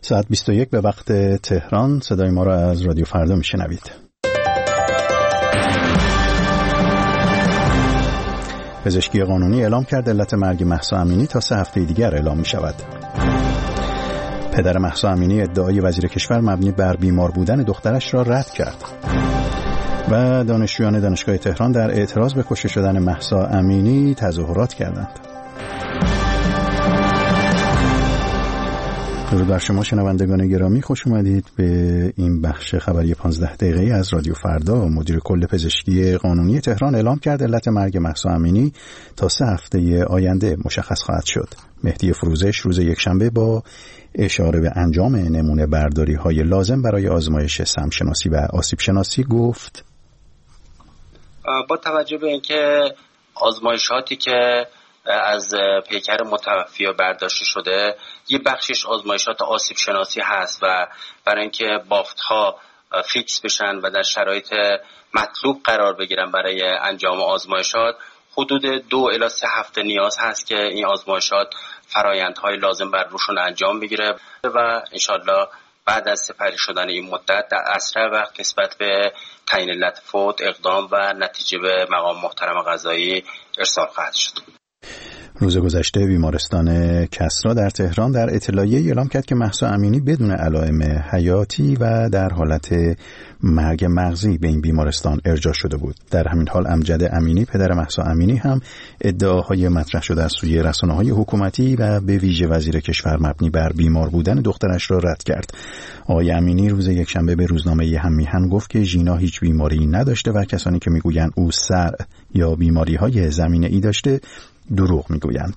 ساعت 21 به وقت تهران. صدای ما را از رادیو فردا میشنوید. پزشکی قانونی اعلام کرد علت مرگ مهسا امینی تا 3 هفته دیگر اعلام می شود. پدر مهسا امینی ادعای وزیر کشور مبنی بر بیمار بودن دخترش را رد کرد. و دانشجویان دانشگاه تهران در اعتراض به کشته شدن مهسا امینی تظاهرات کردند. درود بر شما شنوندگان گرامی، خوش اومدید به این بخش خبری 15 دقیقه‌ای از رادیو فردا. مدیر کل پزشکی قانونی تهران اعلام کرد علت مرگ مهسا امینی تا 3 هفته آینده مشخص خواهد شد. مهدی فروزش روز یکشنبه با اشاره به انجام نمونه برداری های لازم برای آزمایش سمشناسی و آسیب شناسی گفت: با توجه به اینکه آزمایشاتی که از پیکر متوفی برداشته شده یه بخشش آزمایشات آسیب شناسی هست و برای اینکه بافت‌ها فیکس بشن و در شرایط مطلوب قرار بگیرن برای انجام آزمایشات حدود 2 الی 3 هفته نیاز هست که این آزمایشات فرایندهای لازم بر روشون انجام بگیره و انشالله بعد از سپری شدن این مدت در اسرع وقت نسبت به تعیین علت فوت اقدام و نتیجه به مقام محترم قضایی ارسال خواهد شد. روز گذشته بیمارستان کسری در تهران در اطلاعیه اعلام کرد که مهسا امینی بدون علائم حیاتی و در حالت مرگ مغزی به این بیمارستان ارجاع شده بود. در همین حال امجد امینی پدر مهسا امینی هم ادعاهای مطرح شده از سوی رسانه‌های حکومتی و به ویژه وزیر کشور مبنی بر بیمار بودن دخترش را رد کرد. آقای امینی روز یکشنبه به روزنامه هم میهن گفت که ژینا هیچ بیماری نداشته و کسانی که میگویند او سر یا بیماری‌های زمینه‌ای داشته دروغ میگویند.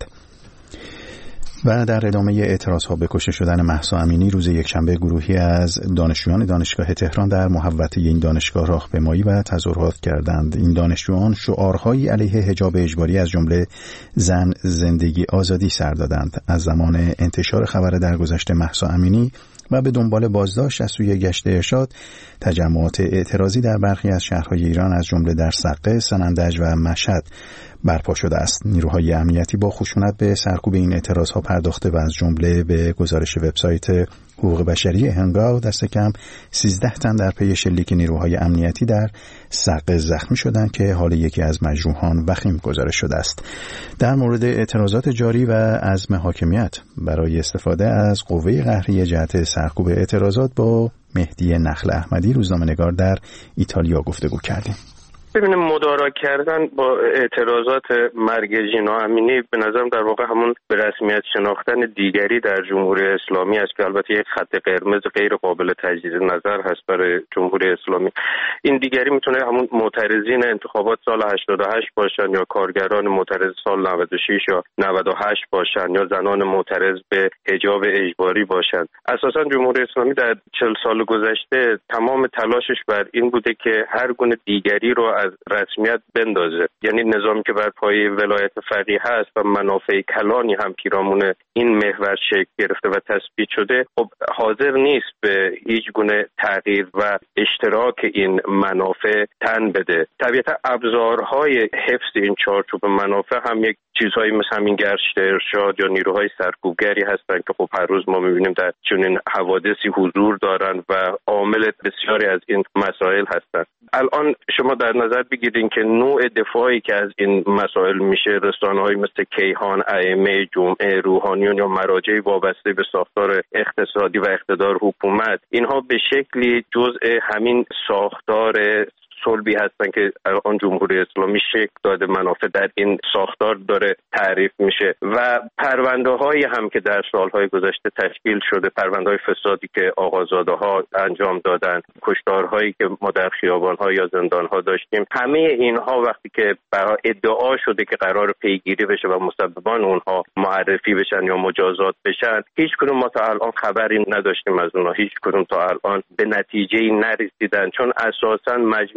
و در ادامه اعتراضها به کشته شدن مهسا امینی روز یکشنبه گروهی از دانشجویان دانشگاه تهران در محوطه این دانشگاه راهپیمایی و تظاهرات کردند. این دانشجویان شعارهایی علیه حجاب اجباری از جمله زن زندگی آزادی سر دادند. از زمان انتشار خبر درگذشت مهسا امینی و به دنبال بازداشت از سوی گشت ارشاد تجمعات اعتراضی در برخی از شهرهای ایران از جمله در سقه، سنندج و مشهد برپا شده است. نیروهای امنیتی با خشونت به سرکوب این اعتراضها پرداخته و از جمله به گزارش وبسایت حقوق بشری هنگاو دست کم 13 تن در پی شلیک نیروهای امنیتی در سقه زخمی شدند که حال یکی از مجروحان وخیم گزارش شده است. در مورد اعتراضات جاری و عزم حاکمیت برای استفاده از قوه قهریه جهت سرکوب اعتراضات با مهدی نخل احمدی روزنامه‌نگار در ایتالیا گفتگو کردیم. ببینیم مدارا کردن با اعتراضات مرگ ژینا امینی به نظرم در واقع همون به رسمیت شناختن دیگری در جمهوری اسلامی است که البته یک خط قرمز غیر قابل تجدید نظر هست برای جمهوری اسلامی. این دیگری میتونه همون معترضین انتخابات سال 88 باشن یا کارگران معترض سال 96 یا 98 باشن یا زنان معترض به حجاب اجباری باشن. اساسا جمهوری اسلامی در 40 سال گذشته تمام تلاشش بر این بوده که هر گونه دیگری رو از رسمیت بندازه، یعنی نظامی که بر پایه ولایت فقیه هست و منافع کلانی هم پیرامون این محور شکل گرفته و تثبیت شده، خب حاضر نیست به هیچ گونه تغییر و اشتراک این منافع تن بده. طبیعتا ابزارهای حفظ این چارچوب منافع هم یک چیزهایی مثل همین گشت ارشاد یا نیروهای سرکوبگری هستند که خب هر روز ما می‌بینیم در چنین حوادثی حضور دارن و عامل بسیاری از این مسائل هستند. الان شما در نظر بگیرید که نوع دفاعی که از این مسائل میشه، رسانه‌های مثل کیهان، ائمه جمعه، روحانیون یا مراجع وابسته به ساختار اقتصادی و اقتدار حکومت، اینها به شکلی جزء همین ساختار صلبی هستن که الان جمهوری اسلامی شکل داده، منافع در این ساختار داره تعریف میشه و پرونده هایی هم که در سالهای گذشته تشکیل شده، پرونده های فسادی که آقازاده ها انجام دادن، کشتارهایی که ما در خیابان ها یا زندان ها داشتیم، همه اینها وقتی که ادعا شده که قرار پیگیری بشه و مسببان اونها معرفی بشن یا مجازات بشن، هیچ کدوم ما تا الان خبری نداشتیم از اونها، هیچ کدوم تا الان به نتیجه‌ای نرسیدن، چون اساساً مجموع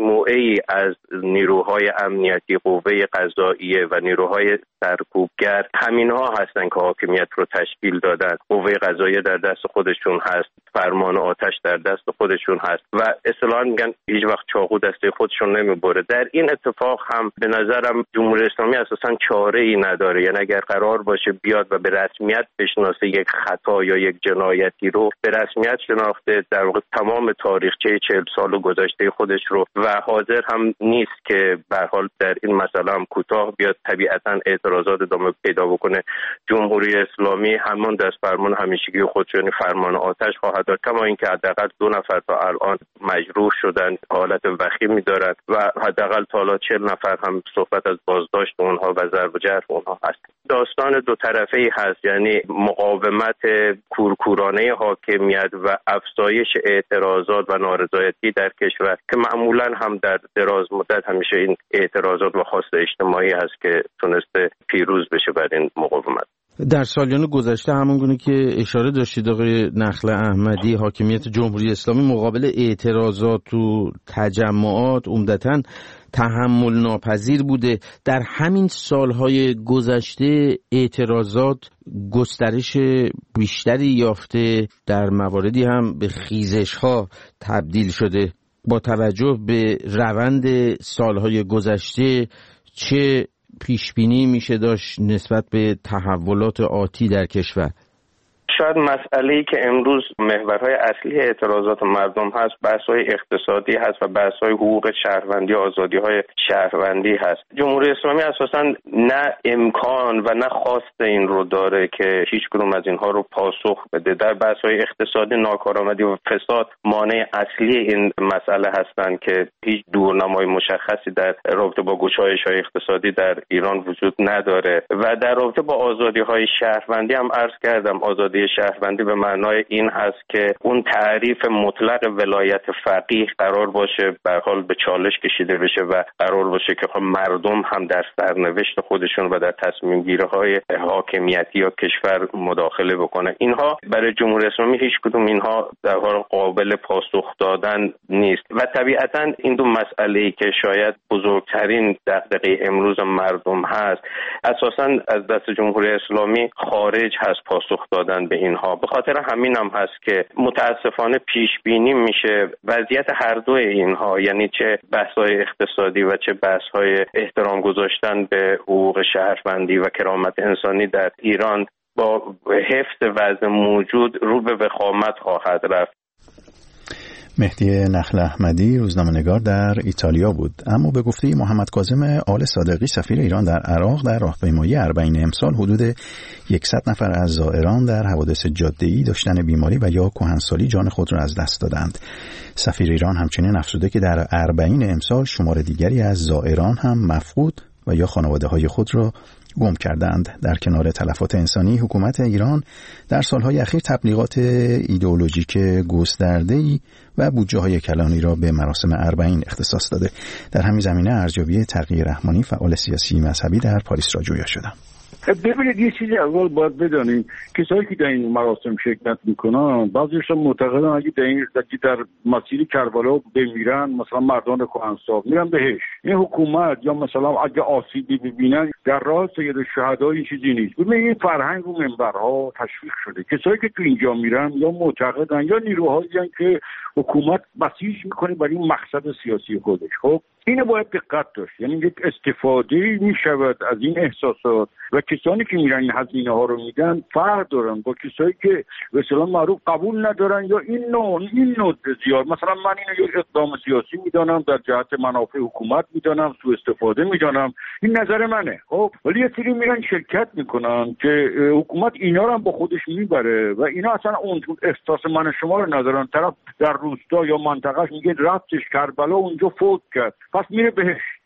مجموعه‌ای از نیروهای امنیتی، قوه قضاییه و نیروهای سرکوبگر همینها هستن که حاکمیت رو تشکیل دادن. قوه قضاییه در دست خودشون هست، فرمان آتش در دست خودشون هست و اصطلاحاً میگن هیچ وقت چاقو دسته خودشون نمیبره. در این اتفاق هم به نظرم جمهوری اسلامی اساساً چاره‌ای نداره. یعنی اگر قرار باشه بیاد و به رسمیت بشناسه یک خطا یا یک جنایتی رو، به رسمیت شناخته در واقع تمام تاریخچه 40 سال گذشته خودش رو و حاضر هم نیست که به هر حال در این مسئله هم کوتاه بیاد. طبیعتاً اعتراضات ادامه پیدا بکنه. جمهوری اسلامی همان دست فرمان همیشگی خودش، یعنی فرمان آتش خواهد داد، کما اینکه حداقل 2 نفر تا الان مجروح شدن، حالت وخیمی دارند و حداقل تا حالا 40 نفر هم صحبت از بازداشت اونها و ضرب و جرح اونها هست. داستان دو طرفه‌ای هست، یعنی مقاومت کورکورانه حاکمیت و افزایش اعتراضات و نارضایتی در کشور که معمولاً هم در دراز مدت همیشه این اعتراضات و خواست اجتماعی هست که تونسته پیروز بشه بر این مقاومت. در سالیان گذشته همونگونه که اشاره داشتید آقای نخل احمدی، حاکمیت جمهوری اسلامی مقابل اعتراضات و تجمعات عمدتاً تحمل ناپذیر بوده. در همین سالهای گذشته اعتراضات گسترش بیشتری یافته، در مواردی هم به خیزش‌ها تبدیل شده. با توجه به روند سالهای گذشته چه پیشبینی میشه داشت نسبت به تحولات آتی در کشور؟ شاید مسئله‌ای که امروز محورهای اصلی اعتراضات مردم هست بحث‌های اقتصادی هست و بحث‌های حقوق شهروندی، آزادی‌های شهروندی هست. جمهوری اسلامی اساساً نه امکان و نه خواست این رو داره که هیچ کدوم از اینها رو پاسخ بده. در بحث‌های اقتصادی ناکارآمدی و فساد مانع اصلی این مسئله هستند که هیچ دورنمای مشخصی در رابطه با گشایش‌های اقتصادی در ایران وجود نداره و در رابطه با آزادی‌های شهروندی هم عرض کردم، آزادی شهروندی به معنای این هست که اون تعریف مطلق ولایت فقیه قرار باشه به حال به چالش کشیده بشه و قرار باشه که مردم هم در سرنوشت خودشون و در تصمیم گیری های حاکمیتی یا کشور مداخله بکنه. اینها برای جمهوری اسلامی هیچ کدوم اینها در حال قابل پاسخ دادن نیست و طبیعتاً این دو مسئله‌ای که شاید بزرگترین دغدغه امروز مردم هست اساساً از دست جمهوری اسلامی خارج هست پاسخ دادن به اینها. به خاطر همین هم هست که متاسفانه پیش بینی میشه وضعیت هر دو اینها، یعنی چه بحث‌های اقتصادی و چه بحث‌های احترام گذاشتن به حقوق شهروندی و کرامت انسانی در ایران با حفظ وضع موجود رو به وخامت خواهد رفت. مهدی نخل احمدی روزنامه‌نگار در ایتالیا بود. اما به گفته محمد کاظم آل صادقی سفیر ایران در عراق، در راهپیمایی اربعین امسال حدود 100 نفر از زائران در حوادث جاده‌ای داشتن بیماری و یا کهنسالی جان خود را از دست دادند. سفیر ایران همچنین افزوده که در اربعین امسال شمار دیگری از زائران هم مفقود و یا خانواده‌های خود را گم کردند. در کنار تلفات انسانی، حکومت ایران در سالهای اخیر تبلیغات ایدئولوژیک گسترده‌ای و بودجه‌های کلانی را به مراسم اربعین اختصاص داده. در همین زمینه ارجابی تقی رحمانی، فعال سیاسی مذهبی، در پاریس را جویا شدم. ببینید یه چیزی اول باید بدانیم، کسایی که در این مراسم شرکت میکنن بعضیشون معتقدن اگه در مسیر کربلا بمیرن مثلا مردان کهنسال میرن بهش. این حکومت یا مثلا اگه آسیبی ببینن در راه سید الشهدا این چیزی نیست. ببینید این فرهنگ رو منبرها تشویق شده. کسایی که تو اینجا میرن یا معتقدن یا نیروهایی که حکومت بسیج میکنه برای این مقصد سیاسی خودش. خب اینو باید دقت داشت، یعنی یک استفاده میشود از این احساسات و کسانی که میرن این هزینه ها رو میدن فرق دارن با کسایی که به اصطلاح معروف قبول ندارن یا این نوع زیاد. مثلا من اینو یک اقدام سیاسی میدانم، در جهت منافع حکومت میدانم، سوء استفاده میدانم، این نظر منه. خب ولی یه سری میرن شرکت میکنن که حکومت اینا رو هم با خودش میبره و اینا اصلا اون احساس من شما رو ندارن. طرف در روستا یا منطقهش میگه رفتش کربلا اونجا فوت کرد، پس میره بهش.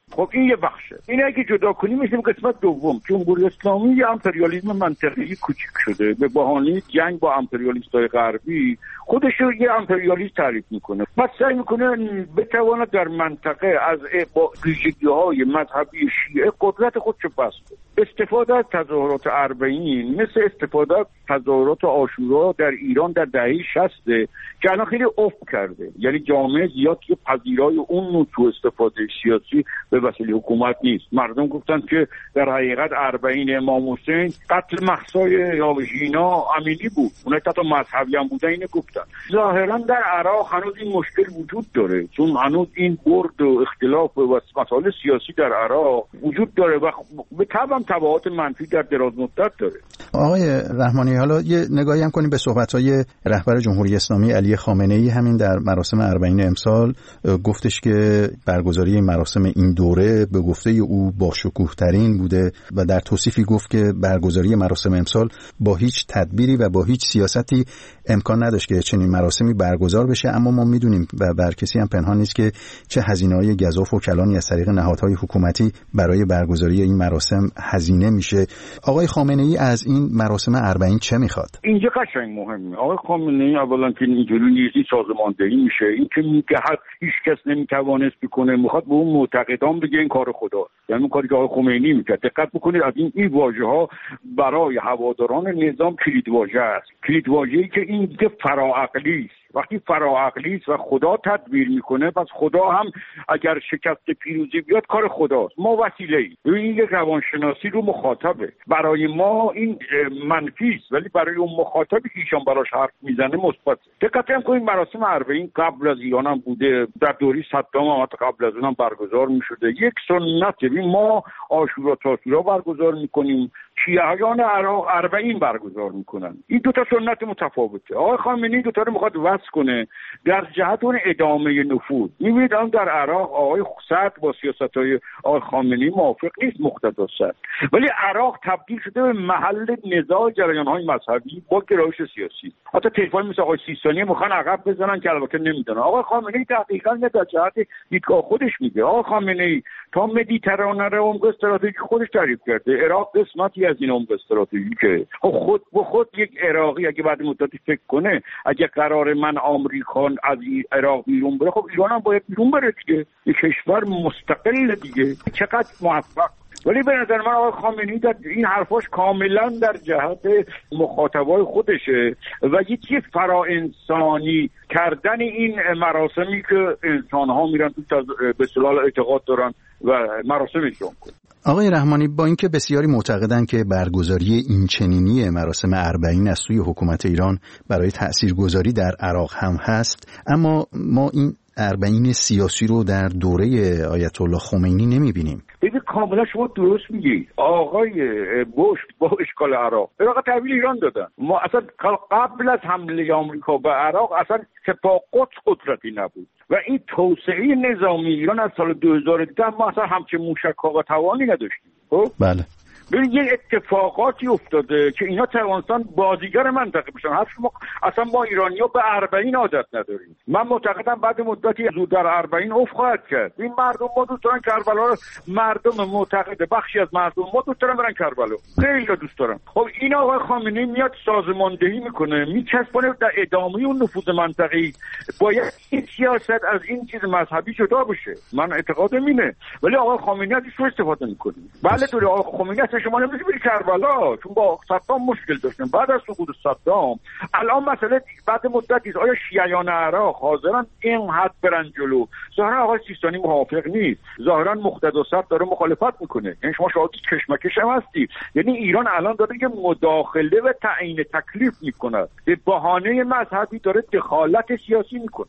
خب این یه بخشه. این اگه جدا کنیم میشیم قسمت دوم. جمهوری اسلامی یه امپریالیسم منطقه‌ای کوچیک شده به بهانه جنگ با امپریالیست‌های غربی، خودش رو یه امپریالیست تعریف میکنه. بعد سعی میکنه بتواند در منطقه از با ویژگی‌های مذهبی شیعه قدرت خودشو بسته. استفاده از تظاهرات اربعین مثل استفاده از تظاهرات عاشورا در ایران در دهه 60 که الان خیلی افت کرده. یعنی جامعه زیاد که پذیرای اون نوع تو استفاده سیاسی به وسیله حکومت نیست. مردم گفتن که در حقیقت اربعین امام حسین قتل مهسا یا ژینا امینی بود. اونها تا مذهبی هم بودن اینو گفتن. ظاهرا در عراق هنوز این مشکل وجود داره، چون هنوز این برد و اختلاف و مسائل سیاسی در عراق وجود داره و به تبعات منفی در دراز مدت داره. آقای رحمانی، حالا یه نگاهی هم کنیم به صحبت‌های رهبر جمهوری اسلامی علی خامنه‌ای. همین در مراسم اربعین امسال گفتش که برگزاری این مراسم این دوره به گفته او با شکوه‌ترین بوده و در توصیفی گفت که برگزاری مراسم امسال با هیچ تدبیری و با هیچ سیاستی امکان نداشت که چنین مراسمی برگزار بشه، اما ما میدونیم و بر کسی هم پنهان نیست که چه هزینه‌های گزاف و کلانی از طریق نهادهای حکومتی برای برگزاری این مراسم هزینه میشه. آقای خامنه‌ای از این مراسم اربعین چه میخواد؟ اینجا قشنگ مهمه. آقای خامنه‌ای اولا که اینجوری نیستی سازماندهی میشه، این که میگه هیچ کس نمیتوانست بکنه، میخواد به اون معتقدان بگه این کار خدا. یعنی اون کاری که آقای خمینی میکرد. دقت بکنید از این واژه‌ها برای هواداران نظام کلیدواژه است. کلیدواژه‌ای که این که فراعقلی است. وقتی فراعقلی است و خدا تدبیر میکنه، پس خدا هم اگر شکست پیروزی بیاد کار خداست. ما وسیله‌ای. این یک روانشناسی رو مخاطبه. برای ما این منفی است، ولی برای اون مخاطبی که ایشان براش حرف میزنه مثبت. دقت کنید مراسم اربعین قبل از ایران هم بوده، در دوره صدام هم قبل از اونم برگزار میشده. یک سنت. ما عاشورا تاسوعا برگزار میکنیم، شیعیان عراق اربعین برگزار میکنن. این دو تا سنت متفاوته. آقای خامنه‌ای دو تا رو میخواد وصل کنه در جهت اون ادامه نفوذ. میبینید الان در عراق آقای سعد با سیاست‌های آقای خامنه‌ای موافق نیست، مقتدا سعد، ولی عراق تبدیل شده به محل نزاع جریان‌های مذهبی با گرایش سیاسی. حتی طیف‌های مثل آقای سیستانی میخوان عقب بزنن که البته نمیدونن. آقای خامنه‌ای دقیقاً در جهت دیدگاه خودش میگه. آقای خامنه‌ای تا مدیترانه رو عمق استراتژیک خودش تعریف کرده. عراق قسمتی از این عمق استراتژیکه. خود یک عراقی اگه بعد مدتی فکر کنه اگه قرار من آمریکا از عراق بیرون بره، خب ایران هم باید بیرون بره دیگه. یک کشور مستقل دیگه. چقدر موفق. ولی به نظر من آقای خامنه‌ای در این حرفاش کاملا در جهت مخاطبای خودشه و یه چیز فراانسانی کردن این مراسمی که انسان‌ها میرن تو به اصطلاح اعتقاد دارن و مراسم اجرا کنن. آقای رحمانی، با اینکه بسیاری معتقدند که برگزاری این چنینی مراسم اربعین از سوی حکومت ایران برای تاثیرگذاری در عراق هم هست، اما ما این اربعین سیاسی رو در دوره آیت الله خمینی نمی‌بینیم. ببین کاملا شما درست میگید. آقای بوش با اشکال عراق تحویل ایران دادن. ما اصلا قبل از حمله آمریکا به عراق اصلا سپاه قدس قدرتی نبود و این توسعه نظامی ایران از سال 2010 ما اصلا همچین موشک‌ها و توانی نداشتیم. خب بله. ببین یه اتفاقاتی افتاده که اینا توانستن بازیگر منطقه بشن. ما اصلا ما ایرانی‌ها به اربعین عادت نداریم. من معتقدم بعد مدتی زود در اربعین افت خواهد کرد. این مردم ما دوست دارن کربلا رو، مردم معتقد بخشی از مردم ما دوست دارن برن کربلا، خیلی دوست دارن. خب این آقای خامنه‌ای میاد سازماندهی میکنه، میچسبونه در ادامه اون نفوذ منطقه‌ای. باید این سیاست از این چیز مذهبی جدا بشه. من اعتقادم اینه. ولی آقای خامنه‌ای ازش استفاده میکنه. بله دوره آقای خمینی شما نمی‌تونید برید کربلا، چون با صدام مشکل داشتن. بعد از سقوط صدام الان مسئله بعد مدتی است، آیا شیعیان عراق حاضرن این حد برن جلو؟ ظاهرا آقای سیستانی موافق نیست، ظاهرا مقتدا صدر داره مخالفت میکنه. یعنی شما شاهد کشمکش هم هستی. یعنی ایران الان داره که مداخله و تعیین تکلیف میکنه، به بهانه مذهبی داره دخالت سیاسی میکنه.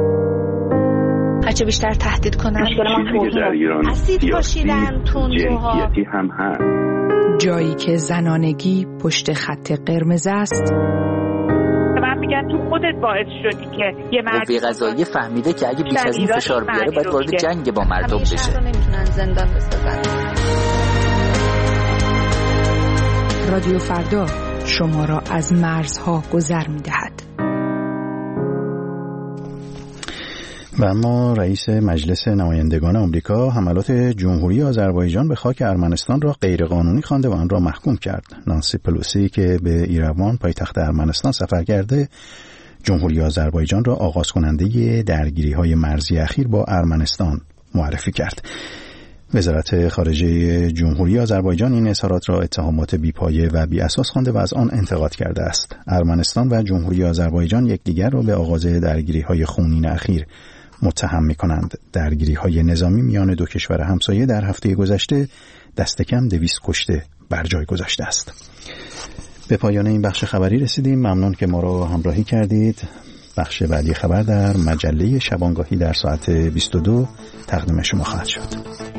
هرچه بیشتر تهدید کنن اسید پاشیدن تندروها هم هست. جایی که زنانگی پشت خط قرمز است. من میگم تو خودت باعث شدی که یه قوه قضاییه فهمیده که اگه بیش از این فشار بیاره باید وارد جنگ با مردم بشه. نمیتونن زندان بسازن. رادیو فردا شما را از مرزها گذر میدهد. و اما رئیس مجلس نمایندگان آمریکا حملات جمهوری آذربایجان به خاک ارمنستان را غیرقانونی خوانده و آن را محکوم کرد. نانسی پلوسی که به ایروان پایتخت ارمنستان سفر کرده، جمهوری آذربایجان را آغاز کننده درگیری‌های مرزی اخیر با ارمنستان معرفی کرد. وزارت خارجه جمهوری آذربایجان این اظهارات را اتهامات بی‌پایه و بی‌اساس خوانده و از آن انتقاد کرده است. ارمنستان و جمهوری آذربایجان یکدیگر را به آغاز درگیری‌های خونین اخیر متهم می‌کنند. درگیری‌های نظامی میان دو کشور همسایه در هفته گذشته دست کم 200 کشته بر جای گذاشته است. به پایان این بخش خبری رسیدیم. ممنون که ما را همراهی کردید. بخش بعدی خبر در مجله شبانگاهی در ساعت 22 تقدیم شما خواهد شد.